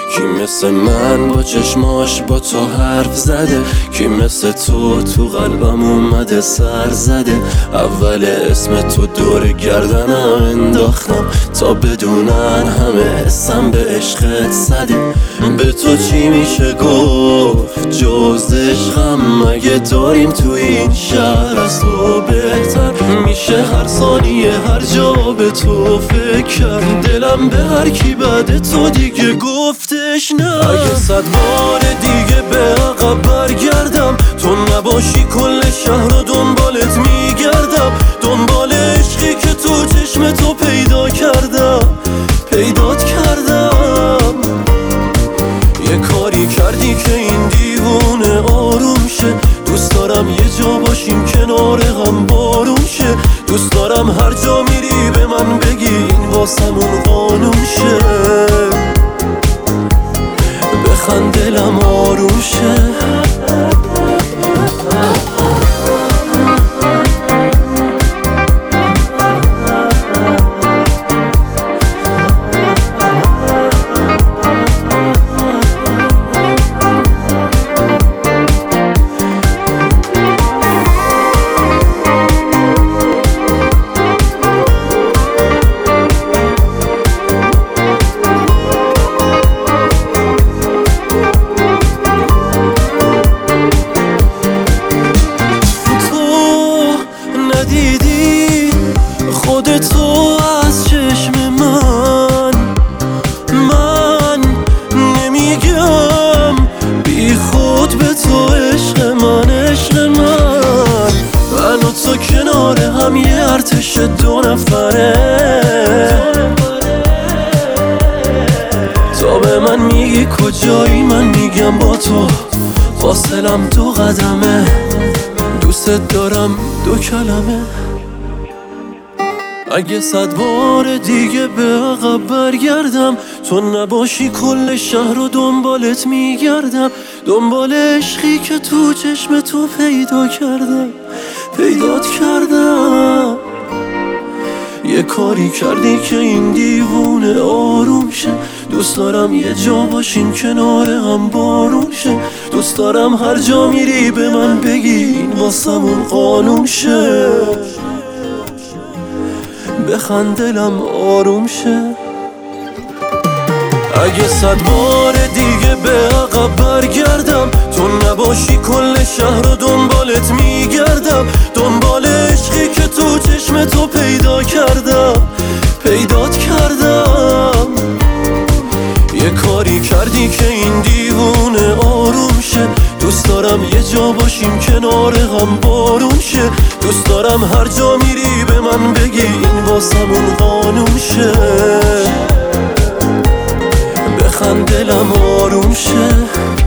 کی مثل من با چشماش با تو حرف زده؟ کی مثل تو قلبم اومده سر زده؟ اول اسم تو دور گردنم انداختم تا بدونن همه حسم به عشقت زده. به تو چی میشه گفت جز عشقم؟ مگه داریم تو این شهر از تو بهتر؟ میشه هر ثانیه هر جا به تو فکر کرد. دلم به هر کی بعد تو دیگه گفتش نه. اگه 100 بار دیگه به عقب برگردم، تو نباشی کل شهر رو دنبالت میگردم. دنبال عشقی که تو چشم تو پیدات کردم. یه کاری کردی که این دیوونه آروم شه. دوست دارم یه جا باشیم کنار هم بارون شه. دوست دارم هر جا میری به من بگی این واسمون قانون شه. بخند دلم آروم شه. دیدی خودتو از چشم من نمیگم بی خود به تو عشق من من و تو کنار هم یه ارتش 2 نفره. تا به من میگی کجایی من میگم با تو، فاصلم 2 قدمه. دوست دارم 2 کلمه. اگه 100 بار دیگه به عقب برگردم، تو نباشی کل شهر رو دنبالت میگردم. دنبال عشقی که تو چشم تو پیدات کردم. یه کاری کردی که این دیوونه آروم شه. دوست دارم یه جا باشیم کنار هم بارون شه. دوست دارم هر جا میری به من بگی این واسمون قانون شه. بخند دلم آروم شه. اگه 100 بار دیگه به عقب برگردم، تو نباشی کل شهر رو دنبالت میگردم. دنبال عشقی که تو چشم تو پیدات کردم. یه کاری کردی که این دیوونه آروم شه. دوست دارم یه جا باشیم کنار هم بارون شه. دوست دارم هر جا میری به من بگی این واسمون قانون شه. بخند دلم آروم شه.